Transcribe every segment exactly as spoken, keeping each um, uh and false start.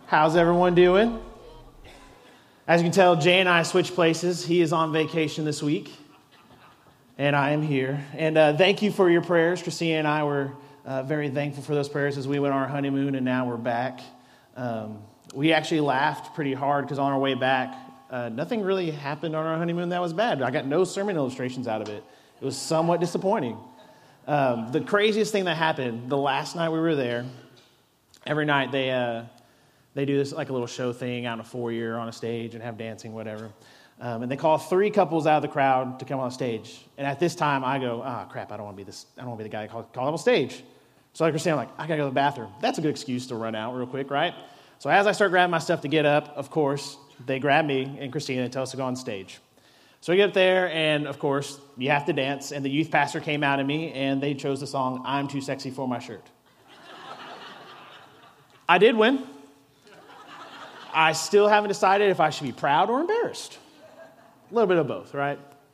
How's everyone doing? As you can tell, Jay and I switched places. He is on vacation this week, and I am here. And uh, thank you for your prayers. Christina and I were uh, very thankful for those prayers as we went on our honeymoon, and now we're back. Um, we actually laughed pretty hard because on our way back, uh, nothing really happened on our honeymoon that was bad. I got no sermon illustrations out of it. It was somewhat disappointing. Um, the craziest thing that happened, the last night we were there, every night they... Uh, They do this like a little show thing out in a foyer on a stage and have dancing, whatever. Um, and they call three couples out of the crowd to come on stage. And at this time, I go, ah, oh, crap, I don't want to be this. I don't want to be the guy called call on stage. So like Christina, I'm like, I got to go to the bathroom. That's a good excuse to run out real quick, right? So as I start grabbing my stuff to get up, of course, they grab me and Christina and tell us to go on stage. So we get up there, and of course, you have to dance. And the youth pastor came out at me, and they chose the song, I'm Too Sexy for My Shirt. I did win. I still haven't decided if I should be proud or embarrassed. A little bit of both, right?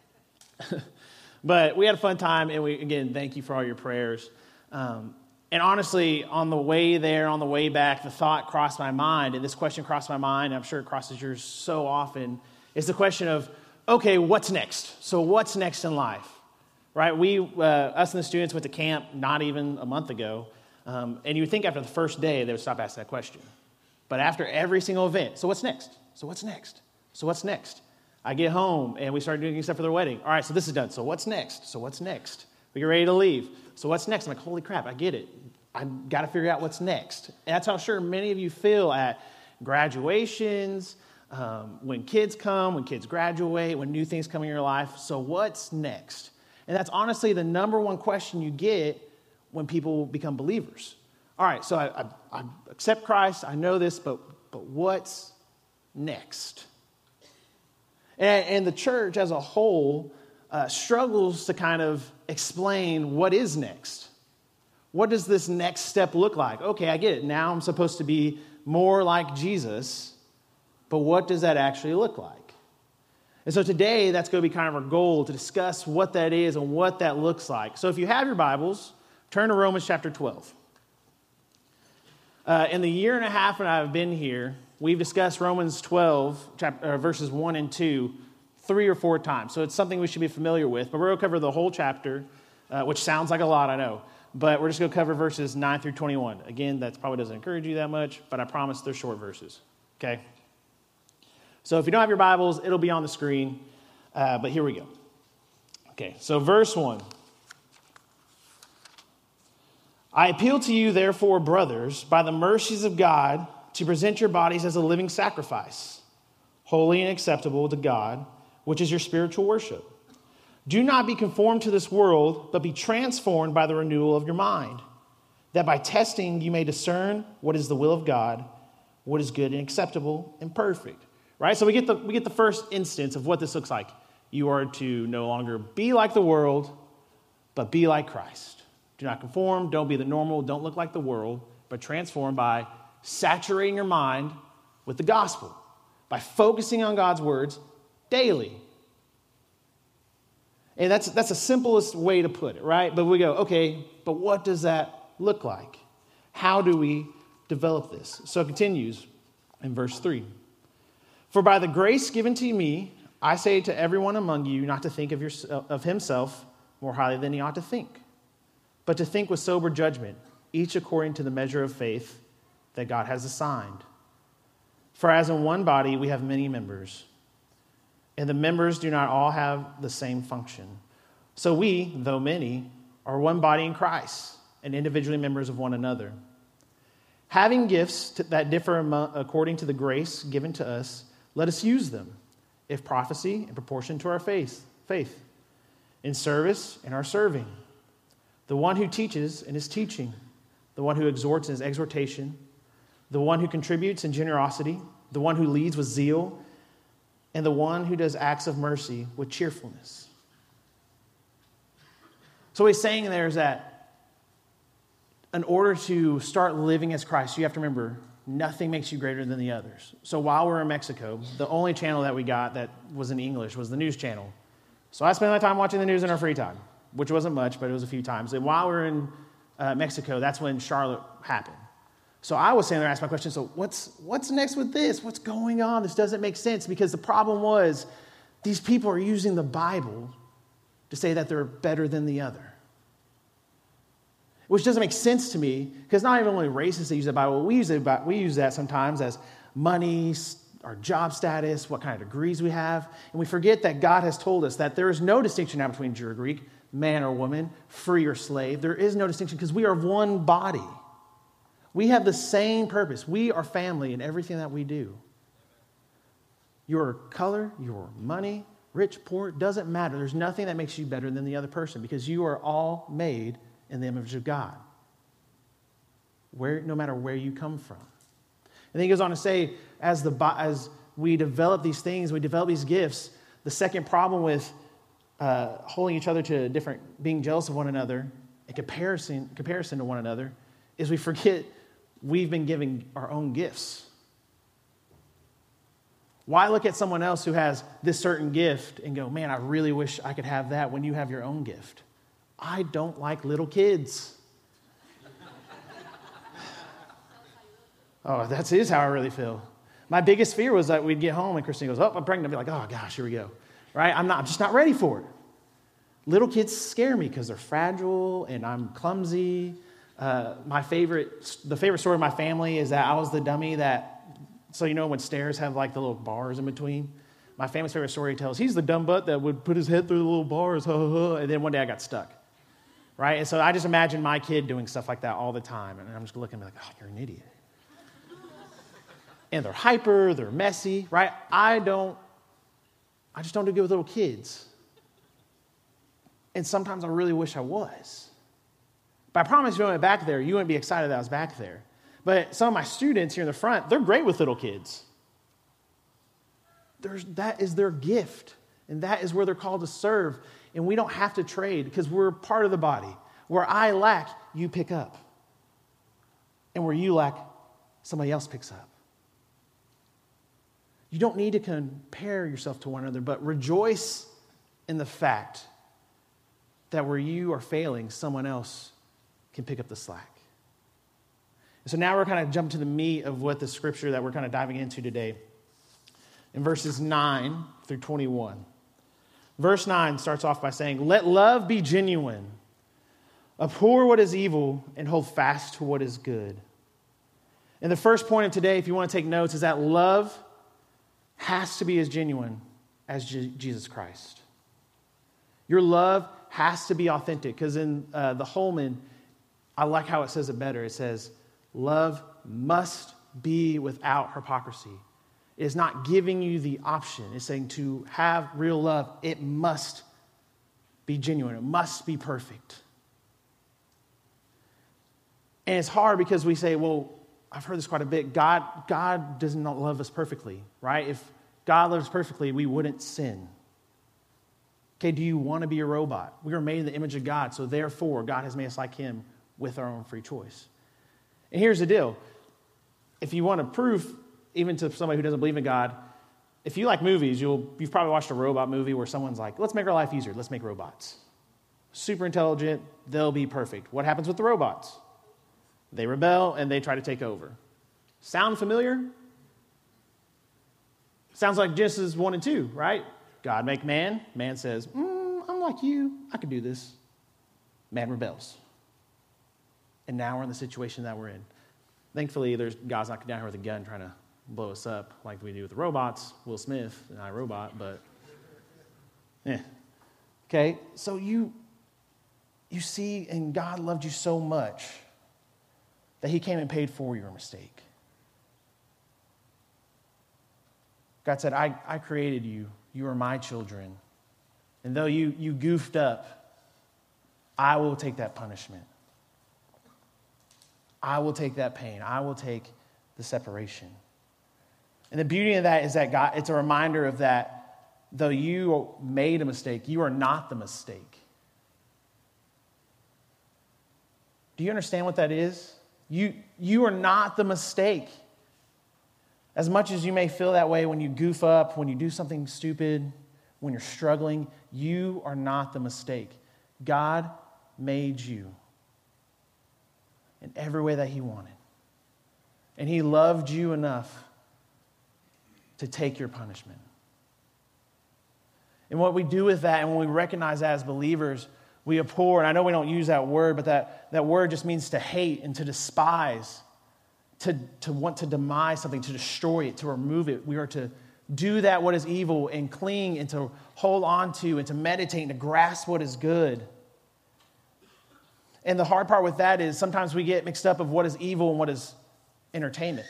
But we had a fun time, and we again, thank you for all your prayers. Um, and honestly, on the way there, on the way back, the thought crossed my mind, and this question crossed my mind, and I'm sure it crosses yours so often, is the question of, okay, what's next? So what's next in life? Right? We, uh, us and the students went to camp not even a month ago, um, and you would think after the first day, they would stop asking that question. But after every single event, so what's next? So what's next? So what's next? I get home, and we start doing stuff for their wedding. All right, so this is done. So what's next? So what's next? We get ready to leave. So what's next? I'm like, holy crap, I get it. I got to figure out what's next. And that's how sure many of you feel at graduations, um, when kids come, when kids graduate, when new things come in your life. So what's next? And that's honestly the number one question you get when people become believers. All right, so I, I, I accept Christ, I know this, but but what's next? And, and the church as a whole uh, struggles to kind of explain what is next. What does this next step look like? Okay, I get it. Now I'm supposed to be more like Jesus, but what does that actually look like? And so today, that's going to be kind of our goal, to discuss what that is and what that looks like. So if you have your Bibles, turn to Romans chapter twelve. Uh, in the year and a half that I've been here, we've discussed Romans twelve, chapter, uh, verses one and two, three or four times. So it's something we should be familiar with. But we're going to cover the whole chapter, uh, which sounds like a lot, I know. But we're just going to cover verses nine through twenty-one. Again, that probably doesn't encourage you that much, but I promise they're short verses. Okay? So if you don't have your Bibles, it'll be on the screen. Uh, but here we go. Okay, so verse one. I appeal to you, therefore, brothers, by the mercies of God, to present your bodies as a living sacrifice, holy and acceptable to God, which is your spiritual worship. Do not be conformed to this world, but be transformed by the renewal of your mind, that by testing you may discern what is the will of God, what is good and acceptable and perfect. Right? So we get the we get the first instance of what this looks like. You are to no longer be like the world, but be like Christ. Do not conform, don't be the normal, don't look like the world, but transform by saturating your mind with the gospel, by focusing on God's words daily. And that's that's the simplest way to put it, right? But we go, okay, but what does that look like? How do we develop this? So it continues in verse three. For by the grace given to me, I say to everyone among you not to think of, your, of himself more highly than he ought to think, but to think with sober judgment, each according to the measure of faith that God has assigned. For as in one body we have many members, and the members do not all have the same function. So we, though many, are one body in Christ, and individually members of one another. Having gifts that differ according to the grace given to us, let us use them, if prophecy in proportion to our faith, faith, in service in our serving, the one who teaches in his teaching, the one who exhorts in his exhortation, the one who contributes in generosity, the one who leads with zeal, and the one who does acts of mercy with cheerfulness. So what he's saying there is that in order to start living as Christ, you have to remember, nothing makes you greater than the others. So while we were in Mexico, the only channel that we got that was in English was the news channel. So I spent my time watching the news in our free time, which wasn't much, but it was a few times. And while we were in uh, Mexico, that's when Charlotte happened. So I was sitting there asking my question, so what's, what's next with this? What's going on? This doesn't make sense, because the problem was these people are using the Bible to say that they're better than the other. Which doesn't make sense to me, because not even only racists that use the Bible, we use, it, we use that sometimes as money, our job status, what kind of degrees we have. And we forget that God has told us that there is no distinction now between Jew or Greek, man or woman, free or slave. There is no distinction because we are one body. We have the same purpose. We are family in everything that we do. Your color, your money, rich, poor, doesn't matter. There's nothing that makes you better than the other person, because you are all made in the image of God, where, no matter where you come from. And then he goes on to say, as, the, as we develop these things, we develop these gifts, the second problem with uh, holding each other to different, being jealous of one another, and comparison, comparison to one another, is we forget we've been given our own gifts. Why look at someone else who has this certain gift and go, man, I really wish I could have that, when you have your own gift? I don't like little kids. Oh, that is how I really feel. My biggest fear was that we'd get home and Christine goes, oh, I'm pregnant. I'd be like, oh gosh, here we go. Right? I'm not, I'm just not ready for it. Little kids scare me because they're fragile and I'm clumsy. Uh, my favorite, the favorite story of my family is that I was the dummy that, so you know when stairs have like the little bars in between? My family's favorite story tells, he's the dumb butt that would put his head through the little bars, ha, ha, ha, and then one day I got stuck. Right? And so I just imagine my kid doing stuff like that all the time. And I'm just looking at me like, oh, you're an idiot. And they're hyper, they're messy, right? I don't, I just don't do good with little kids. And sometimes I really wish I was. But I promise you, when I went back there, you wouldn't be excited that I was back there. But some of my students here in the front, they're great with little kids. There's, that is their gift. And that is where they're called to serve. And we don't have to trade because we're part of the body. Where I lack, you pick up. And where you lack, somebody else picks up. You don't need to compare yourself to one another, but rejoice in the fact that where you are failing, someone else can pick up the slack. And so now we're kind of jumping to the meat of what the scripture that we're kind of diving into today. In verses nine through twenty-one. Verse nine starts off by saying, let love be genuine. Abhor what is evil and hold fast to what is good. And the first point of today, if you want to take notes, is that love has to be as genuine as Je- Jesus Christ. Your love has to be authentic, because in uh, the Holman, I like how it says it better. It says, love must be without hypocrisy. It is not giving you the option. It's saying to have real love, it must be genuine. It must be perfect. And it's hard because we say, well, I've heard this quite a bit. God, God does not love us perfectly, right? If God loves us perfectly, we wouldn't sin. Okay, do you want to be a robot? We were made in the image of God, so therefore God has made us like him with our own free choice. And here's the deal. If you want to prove, even to somebody who doesn't believe in God, if you like movies, you'll, you've probably watched a robot movie where someone's like, let's make our life easier. Let's make robots. Super intelligent. They'll be perfect. What happens with the robots? They rebel and they try to take over. Sound familiar? Sounds like Genesis one and two, right? God make man. Man says, mm, I'm like you. I can do this. Man rebels. And now we're in the situation that we're in. Thankfully, there's God's not down here with a gun trying to blow us up like we do with the robots. Will Smith and I Robot, but yeah. Okay, so you you see, and God loved you so much that he came and paid for your mistake. God said, I, I created you. You are my children. And though you, you goofed up, I will take that punishment. I will take that pain. I will take the separation. And the beauty of that is that God, it's a reminder of that, though you made a mistake, you are not the mistake. Do you understand what that is? You, you are not the mistake. As much as you may feel that way when you goof up, when you do something stupid, when you're struggling, you are not the mistake. God made you in every way that he wanted. And he loved you enough to take your punishment. And what we do with that, and when we recognize that as believers, we abhor, and I know we don't use that word, but that, that word just means to hate and to despise, to, to want to demise something, to destroy it, to remove it. We are to do that what is evil and cling and to hold on to and to meditate and to grasp what is good. And the hard part with that is sometimes we get mixed up of what is evil and what is entertainment.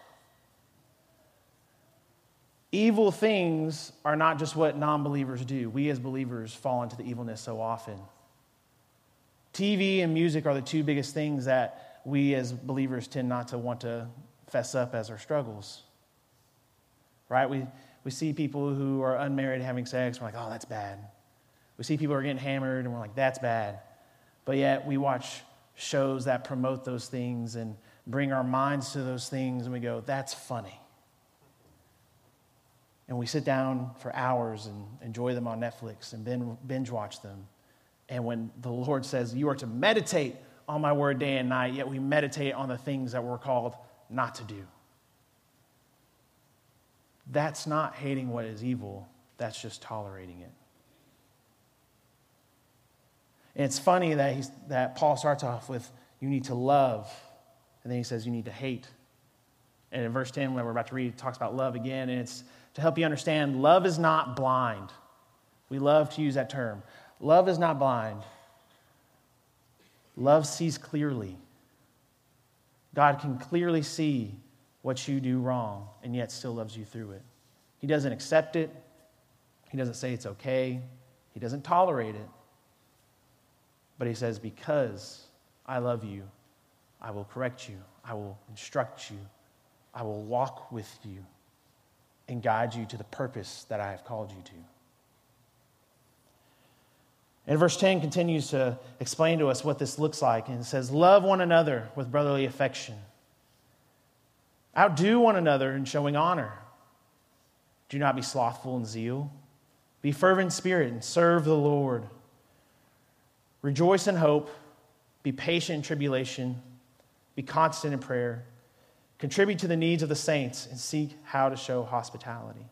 Evil things are not just what non-believers do. We as believers fall into the evilness so often. T V and music are the two biggest things that we as believers tend not to want to fess up as our struggles. Right? We we see people who are unmarried having sex, we're like, oh, that's bad. We see people who are getting hammered, and we're like, that's bad. But yet we watch shows that promote those things and bring our minds to those things, and we go, that's funny. And we sit down for hours and enjoy them on Netflix and binge watch them. And when the Lord says, you are to meditate on my word day and night, yet we meditate on the things that we're called not to do. That's not hating what is evil. That's just tolerating it. And it's funny that he's, that Paul starts off with, you need to love. And then he says, you need to hate. And in verse ten, when we're about to read, it talks about love again. And it's to help you understand, love is not blind. We love to use that term. Love is not blind. Love sees clearly. God can clearly see what you do wrong and yet still loves you through it. He doesn't accept it. He doesn't say it's okay. He doesn't tolerate it. But he says, because I love you, I will correct you. I will instruct you. I will walk with you and guide you to the purpose that I have called you to. And verse ten continues to explain to us what this looks like. And it says, love one another with brotherly affection. Outdo one another in showing honor. Do not be slothful in zeal. Be fervent in spirit and serve the Lord. Rejoice in hope. Be patient in tribulation. Be constant in prayer. Contribute to the needs of the saints and seek how to show hospitality.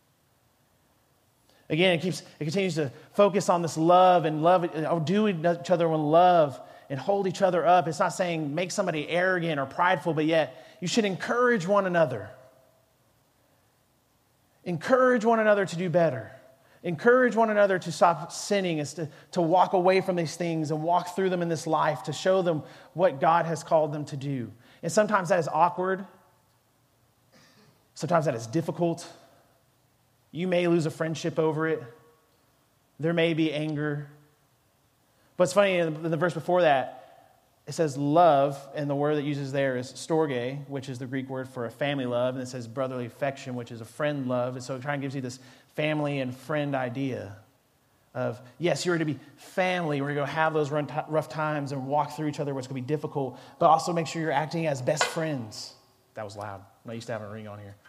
Again, it keeps it continues to focus on this love and love, outdo each other in love and hold each other up. It's not saying make somebody arrogant or prideful, but yet you should encourage one another. Encourage one another to do better. Encourage one another to stop sinning, is to, to walk away from these things and walk through them in this life, to show them what God has called them to do. And sometimes that is awkward. Sometimes that is difficult. You may lose a friendship over it. There may be anger. But it's funny, in the verse before that, it says love, and the word that uses there is storge, which is the Greek word for a family love, and it says brotherly affection, which is a friend love. And so it kind of gives you this family and friend idea of, yes, you're to be family. We're going to have those rough times and walk through each other, what's going to be difficult, but also make sure you're acting as best friends. That was loud. I'm not used to having a ring on here.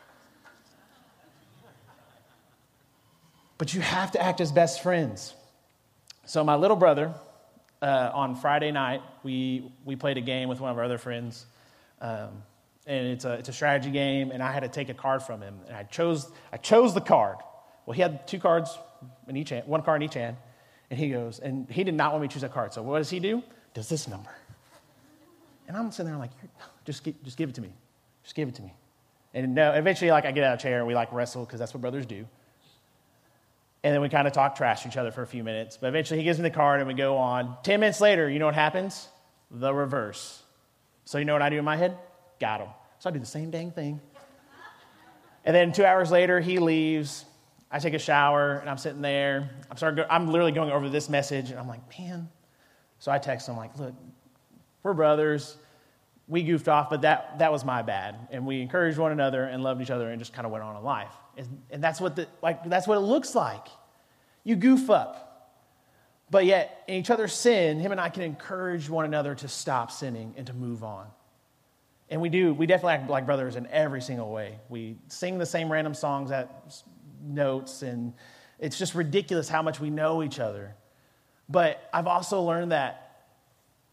But you have to act as best friends. So my little brother, uh, on Friday night, we we played a game with one of our other friends, um, and it's a it's a strategy game. And I had to take a card from him, and I chose I chose the card. Well, he had two cards in each hand, one card in each hand, and he goes, and he did not want me to choose that card. So what does he do? Does this number? And I'm sitting there like, just give, just give it to me, just give it to me. And no, eventually, like I get out of the chair and we like wrestle because that's what brothers do. And then we kind of talk trash to each other for a few minutes. But eventually he gives me the card and we go on. Ten minutes later, you know what happens? The reverse. So you know what I do in my head? Got him. So I do the same dang thing. And then two hours later, he leaves. I take a shower and I'm sitting there. I'm starting. I'm literally going over this message and I'm like, man. So I text him like, look, we're brothers. We goofed off, but that, that was my bad. And we encouraged one another and loved each other and just kind of went on in life. And, and that's what the like that's what it looks like. You goof up. But yet, in each other's sin, him and I can encourage one another to stop sinning and to move on. And we do. We definitely act like brothers in every single way. We sing the same random songs at notes, and it's just ridiculous how much we know each other. But I've also learned that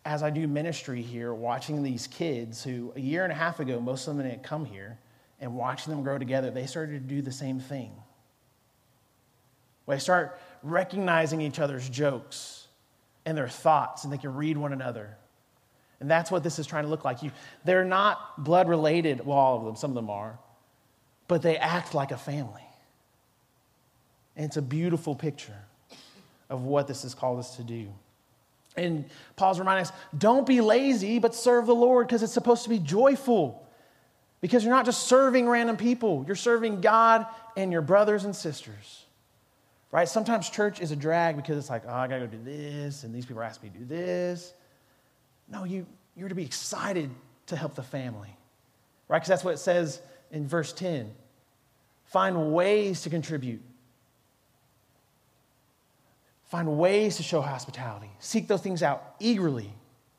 as I do ministry here, watching these kids who a year and a half ago, most of them didn't come here, and watching them grow together, they started to do the same thing. When they start recognizing each other's jokes and their thoughts, and they can read one another. And that's what this is trying to look like. You, they're not blood related, well, all of them, some of them are, but they act like a family. And it's a beautiful picture of what this has called us to do. And Paul's reminding us, don't be lazy, but serve the Lord, because it's supposed to be joyful. Because you're not just serving random people. You're serving God and your brothers and sisters. Right? Sometimes church is a drag because it's like, oh, I got to go do this, and these people are asking me to do this. No, you, you're to be excited to help the family. Right? Because that's what it says in verse ten. Find ways to contribute. Find ways to show hospitality. Seek those things out eagerly.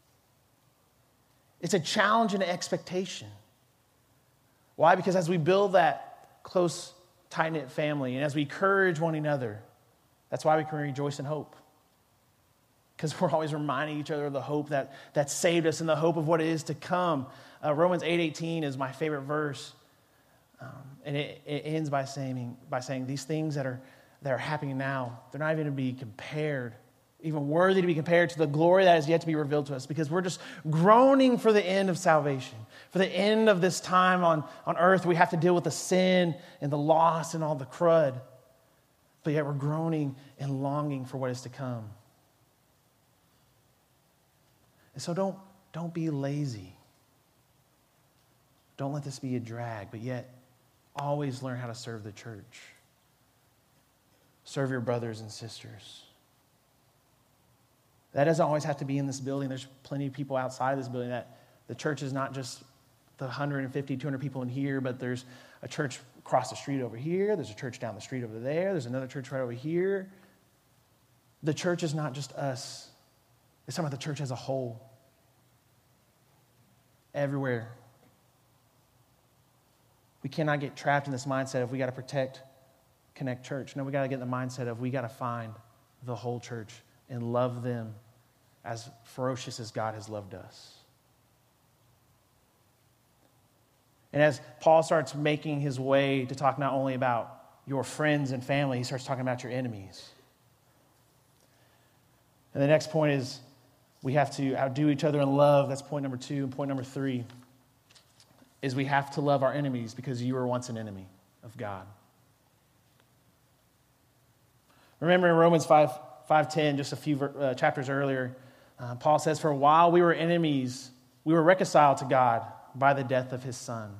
It's a challenge and an expectation. Why? Because as we build that close, tight-knit family, and as we encourage one another, that's why we can rejoice in hope. Because we're always reminding each other of the hope that, that saved us and the hope of what it is to come. Uh, Romans eight eighteen is my favorite verse. Um, and it, it ends by saying, by saying these things that are that are happening now, they're not even to be compared, even worthy to be compared to the glory that is yet to be revealed to us, because we're just groaning for the end of salvation, for the end of this time on, on earth. We have to deal with the sin and the loss and all the crud, but yet we're groaning and longing for what is to come. And so don't, don't be lazy. Don't let this be a drag, but yet always learn how to serve the church. Serve your brothers and sisters. That doesn't always have to be in this building. There's plenty of people outside of this building. That the church is not just the one hundred fifty, two hundred people in here, but there's a church across the street over here. There's a church down the street over there. There's another church right over here. The church is not just us. It's talking about the church as a whole. Everywhere. We cannot get trapped in this mindset of we got to protect Connect Church. No, we got to get in the mindset of we got to find the whole church and love them as ferocious as God has loved us. And as Paul starts making his way to talk not only about your friends and family, he starts talking about your enemies. And the next point is we have to outdo each other in love. That's point number two. And point number three is we have to love our enemies because you were once an enemy of God. Remember in Romans five, five ten, just a few uh, chapters earlier, uh, Paul says, for while we were enemies, we were reconciled to God by the death of his son.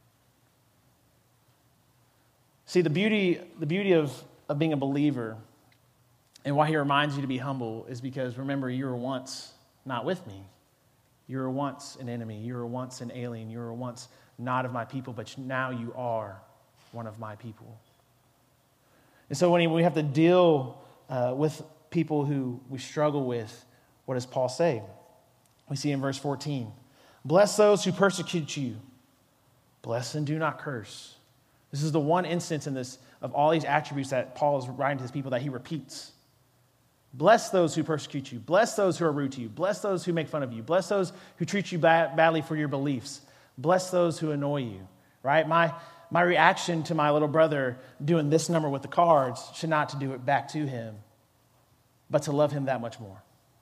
See, the beauty, the beauty of, of being a believer and why he reminds you to be humble is because, remember, you were once not with me. You were once an enemy. You were once an alien. You were once not of my people, but now you are one of my people. And so when we have to deal uh, with people who we struggle with, what does Paul say? We see in verse fourteen, bless those who persecute you. Bless and do not curse. This is the one instance in this of all these attributes that Paul is writing to his people that he repeats. Bless those who persecute you. Bless those who are rude to you. Bless those who make fun of you. Bless those who treat you bad, badly for your beliefs. Bless those who annoy you, right? My My reaction to my little brother doing this number with the cards should not to do it back to him, but to love him that much more.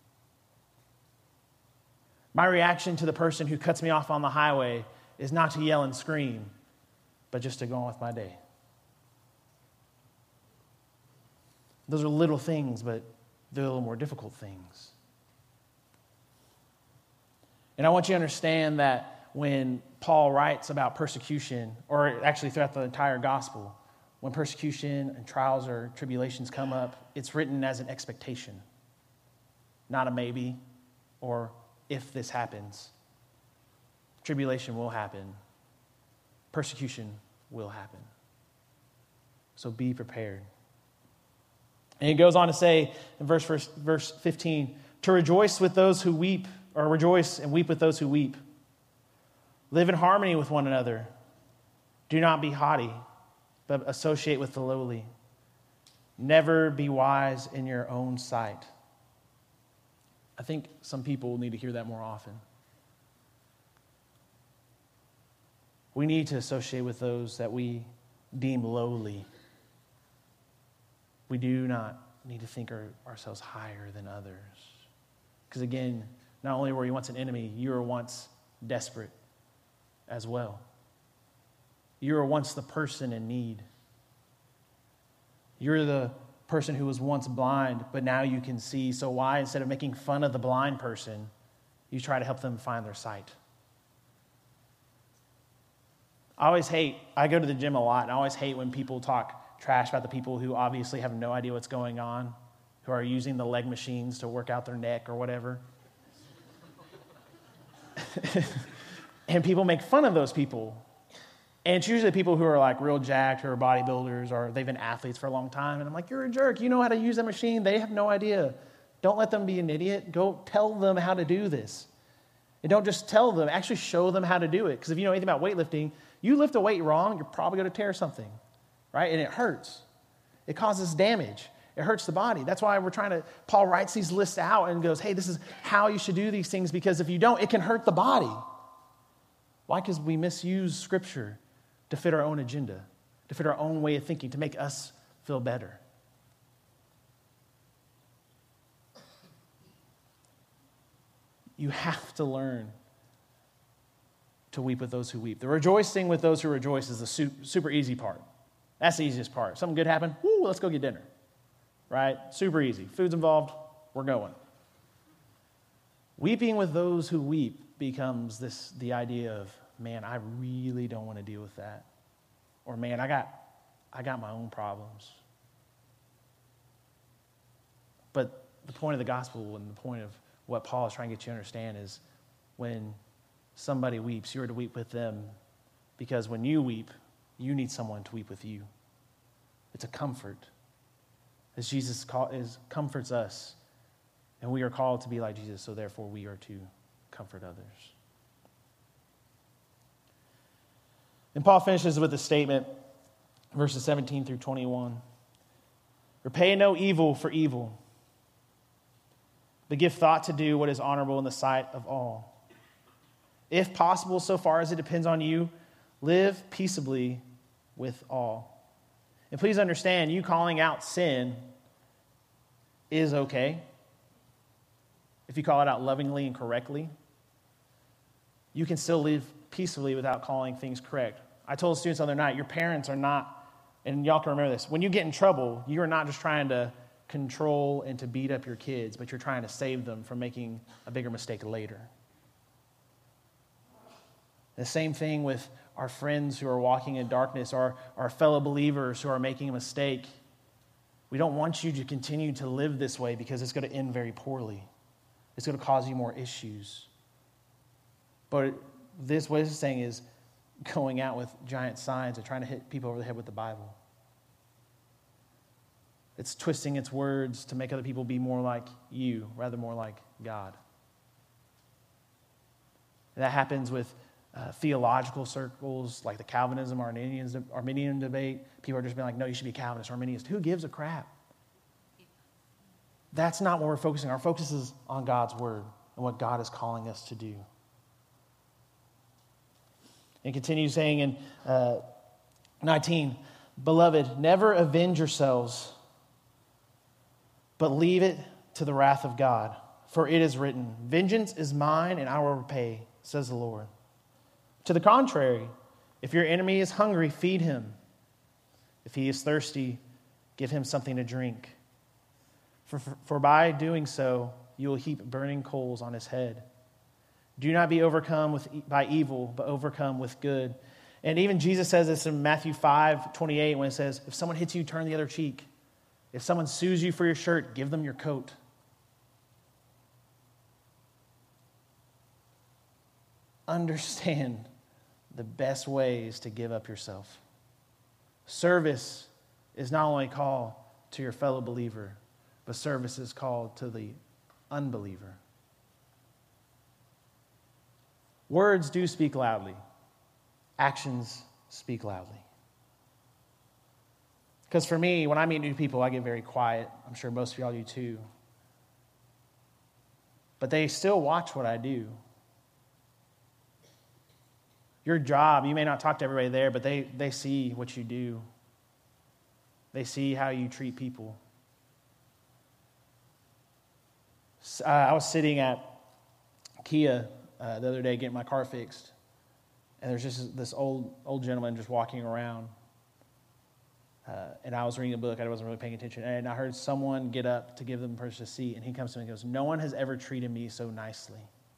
My reaction to the person who cuts me off on the highway is not to yell and scream, but just to go on with my day. Those are little things, but they're a little more difficult things. And I want you to understand that when Paul writes about persecution, or actually throughout the entire gospel, when persecution and trials or tribulations come up, it's written as an expectation, not a maybe or if this happens. Tribulation will happen. Persecution will happen. So be prepared. And he goes on to say in verse, verse, verse fifteen, to rejoice with those who weep, or rejoice and weep with those who weep. Live in harmony with one another. Do not be haughty, but associate with the lowly. Never be wise in your own sight. I think some people need to hear that more often. We need to associate with those that we deem lowly. We do not need to think our, ourselves higher than others. Because again, not only were you once an enemy, you were once desperate as well. You were once the person in need. You're the person who was once blind, but now you can see. So why, instead of making fun of the blind person, you try to help them find their sight? I always hate, I go to the gym a lot, and I always hate when people talk trash about the people who obviously have no idea what's going on, who are using the leg machines to work out their neck or whatever. And people make fun of those people. And it's usually people who are like real jacked, who are bodybuilders, or they've been athletes for a long time. And I'm like, you're a jerk. You know how to use that machine. They have no idea. Don't let them be an idiot. Go tell them how to do this. And don't just tell them. Actually show them how to do it. Because if you know anything about weightlifting, you lift a weight wrong, you're probably going to tear something, right? And it hurts. It causes damage. It hurts the body. That's why we're trying to, Paul writes these lists out and goes, hey, this is how you should do these things, because if you don't, it can hurt the body. Why? Because we misuse Scripture to fit our own agenda, to fit our own way of thinking, to make us feel better. You have to learn to weep with those who weep. The rejoicing with those who rejoice is the super easy part. That's the easiest part. Something good happened, woo, let's go get dinner. Right? Super easy. Food's involved, we're going. Weeping with those who weep becomes this the idea of, man, I really don't want to deal with that. Or, man, I got I got my own problems. But the point of the gospel and the point of what Paul is trying to get you to understand is when somebody weeps, you're to weep with them, because when you weep, you need someone to weep with you. It's a comfort. As Jesus call, is, comforts us, and we are called to be like Jesus, so therefore we are to comfort others. And Paul finishes with a statement, verses seventeen through twenty-one. Repay no evil for evil, but give thought to do what is honorable in the sight of all. If possible, so far as it depends on you, live peaceably with all. And please understand, you calling out sin is okay. If you call it out lovingly and correctly, you can still live peaceably without calling things correct. I told students the other night, your parents are not, and y'all can remember this, when you get in trouble, you are not just trying to control and to beat up your kids, but you're trying to save them from making a bigger mistake later. The same thing with our friends who are walking in darkness, our, our fellow believers who are making a mistake. We don't want you to continue to live this way because it's going to end very poorly. It's going to cause you more issues. But this, what it's saying is going out with giant signs and trying to hit people over the head with the Bible. It's twisting its words to make other people be more like you, rather more like God. And that happens with uh, theological circles like the Calvinism, Arminians, Arminian debate. People are just being like, no, you should be Calvinist, Arminianist. Who gives a crap? That's not what we're focusing on. Our focus is on God's word and what God is calling us to do. And continues saying in uh, nineteen, beloved, never avenge yourselves, but leave it to the wrath of God. For it is written, vengeance is mine and I will repay, says the Lord. To the contrary, if your enemy is hungry, feed him. If he is thirsty, give him something to drink. For, for, for by doing so, you will heap burning coals on his head. Do not be overcome with, by evil, but overcome with good. And even Jesus says this in Matthew five twenty-eight when it says, if someone hits you, turn the other cheek. If someone sues you for your shirt, give them your coat. Understand the best ways to give up yourself. Service is not only called to your fellow believer, but service is called to the unbeliever. Words do speak loudly. Actions speak loudly. Because for me, when I meet new people, I get very quiet. I'm sure most of y'all do too. but they still watch what I do. Your job, you may not talk to everybody there, but they, they see what you do. They see how you treat people. Uh, I was sitting at Kia uh, the other day getting my car fixed, and there's just this old old gentleman just walking around. Uh, and I was reading a book, I wasn't really paying attention, and I heard someone get up to give them a person a seat, and he comes to me and goes, "No one has ever treated me so nicely."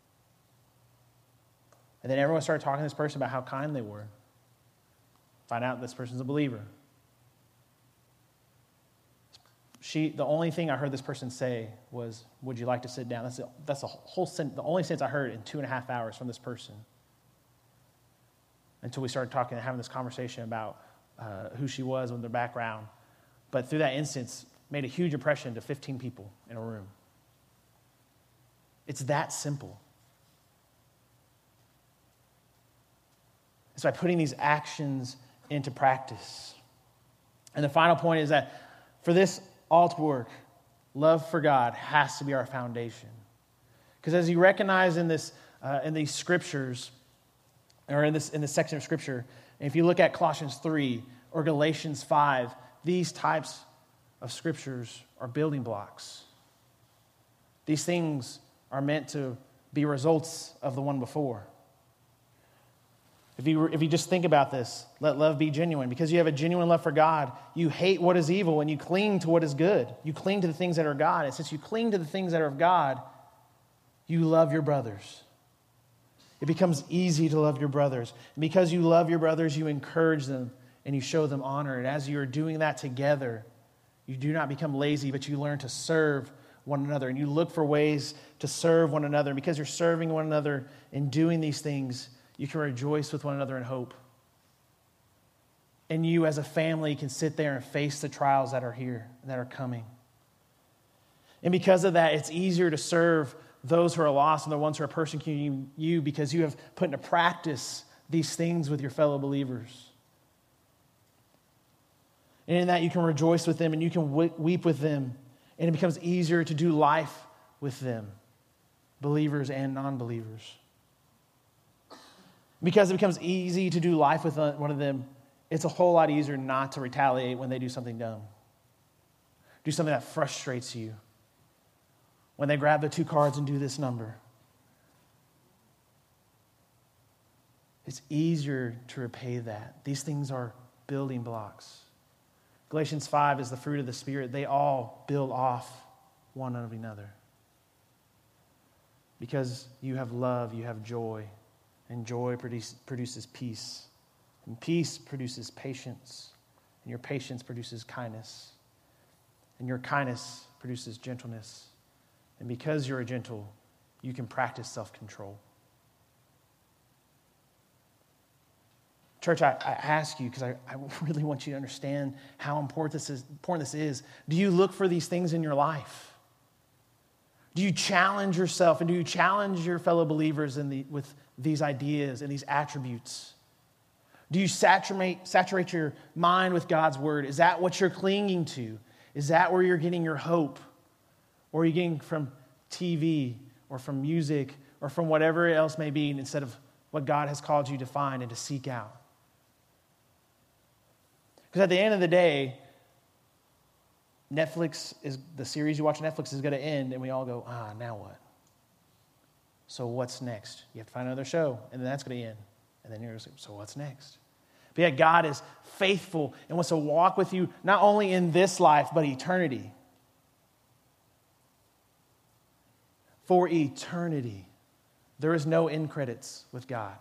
And then everyone started talking to this person about how kind they were. Find out this person's a believer. She, the only thing I heard this person say was, "Would you like to sit down?" That's the, that's the whole sen- the only sentence I heard in two and a half hours from this person. Until we started talking and having this conversation about uh, who she was and their background. But through that instance, made a huge impression to fifteen people in a room. It's that simple. It's by putting these actions into practice. And the final point is that for this all to work, love for God has to be our foundation. Because as you recognize in this, uh, in these scriptures, or in this in this section of scripture, and if you look at Colossians three or Galatians five, these types of scriptures are building blocks. These things are meant to be results of the one before. If you, if you just think about this, let love be genuine. Because you have a genuine love for God, you hate what is evil and you cling to what is good. You cling to the things that are God. And since you cling to the things that are of God, you love your brothers. It becomes easy to love your brothers. And because you love your brothers, you encourage them and you show them honor. And as you are doing that together, you do not become lazy, but you learn to serve one another. And you look for ways to serve one another. And because you're serving one another and doing these things, you can rejoice with one another in hope. And you as a family can sit there and face the trials that are here, that are coming. And because of that, it's easier to serve those who are lost and the ones who are persecuting you because you have put into practice these things with your fellow believers. And in that, you can rejoice with them and you can weep with them. And it becomes easier to do life with them, believers and non-believers. Because it becomes easy to do life with one of them, it's a whole lot easier not to retaliate when they do something dumb. Do something that frustrates you. When they grab the two cards and do this number. It's easier to repay that. These things are building blocks. Galatians five is the fruit of the Spirit. They all build off one another. Because you have love, you have joy. And joy produce, produces peace. And peace produces patience. And your patience produces kindness. And your kindness produces gentleness. And because you're gentle, you can practice self-control. Church, I, I ask you, because I, I really want you to understand how important this is, important this is. Do you look for these things in your life? Do you challenge yourself and do you challenge your fellow believers in the, with these ideas and these attributes? Do you saturate, saturate your mind with God's word? Is that what you're clinging to? Is that where you're getting your hope? Or are you getting from T V or from music or from whatever else may be instead of what God has called you to find and to seek out? Because at the end of the day, Netflix is, the series you watch on Netflix is going to end, and we all go, ah, now what? So what's next? You have to find another show, and then that's going to end. And then you're going to say, so what's next? But yet God is faithful and wants to walk with you not only in this life, but eternity. For eternity. There is no end credits with God.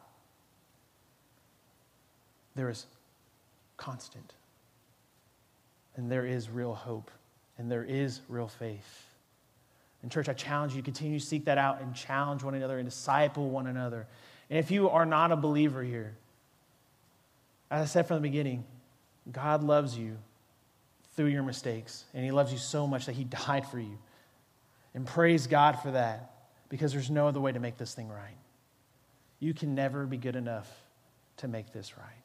There is constant. And there is real hope. And there is real faith. And church, I challenge you to continue to seek that out and challenge one another and disciple one another. And if you are not a believer here, as I said from the beginning, God loves you through your mistakes. And he loves you so much that he died for you. And praise God for that, because there's no other way to make this thing right. You can never be good enough to make this right.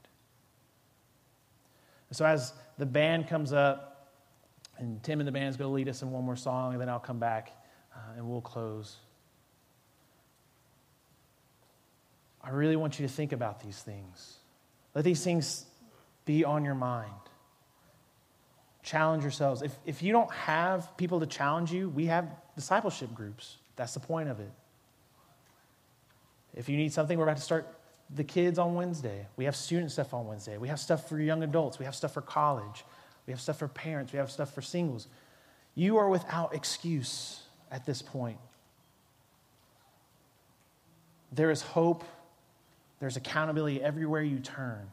So as the band comes up, and Tim and the band's going to lead us in one more song, and then I'll come back uh, and we'll close. I really want you to think about these things. Let these things be on your mind. Challenge yourselves. If, if you don't have people to challenge you, we have discipleship groups. That's the point of it. If you need something, we're about to start the kids on Wednesday. We have student stuff on Wednesday. We have stuff for young adults. We have stuff for college. We have stuff for parents. We have stuff for singles. You are without excuse at this point. There is hope. There's accountability everywhere you turn.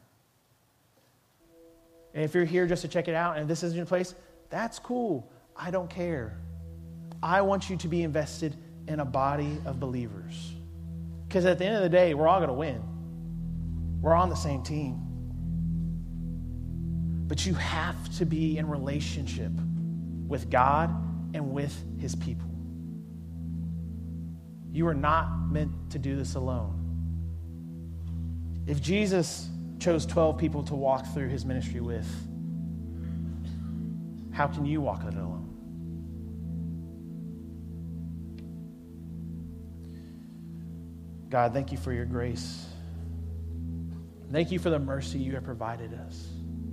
And if you're here just to check it out and this isn't your place, that's cool. I don't care. I want you to be invested in a body of believers. Because at the end of the day, we're all going to win. We're on the same team. But you have to be in relationship with God and with his people. You are not meant to do this alone. If Jesus chose twelve people to walk through his ministry with, how can you walk it alone? God, thank you for your grace. Thank you for the mercy you have provided us.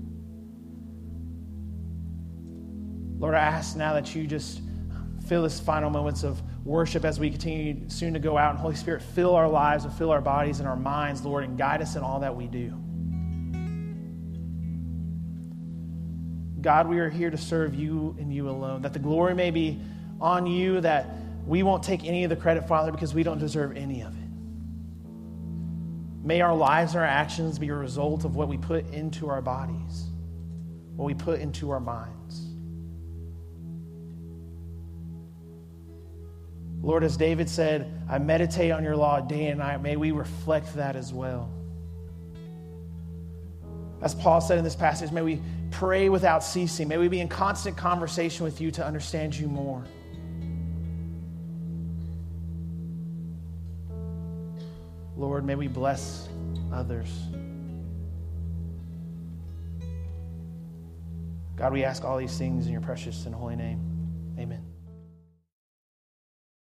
Lord, I ask now that you just fill this final moments of worship as we continue soon to go out. And Holy Spirit, fill our lives and fill our bodies and our minds, Lord, and guide us in all that we do. God, we are here to serve you and you alone, that the glory may be on you, that we won't take any of the credit, Father, because we don't deserve any of it. May our lives and our actions be a result of what we put into our bodies, what we put into our minds. Lord, as David said, I meditate on your law day and night. May we reflect that as well. As Paul said in this passage, may we pray without ceasing. May we be in constant conversation with you to understand you more. Lord, may we bless others. God, we ask all these things in your precious and holy name. Amen.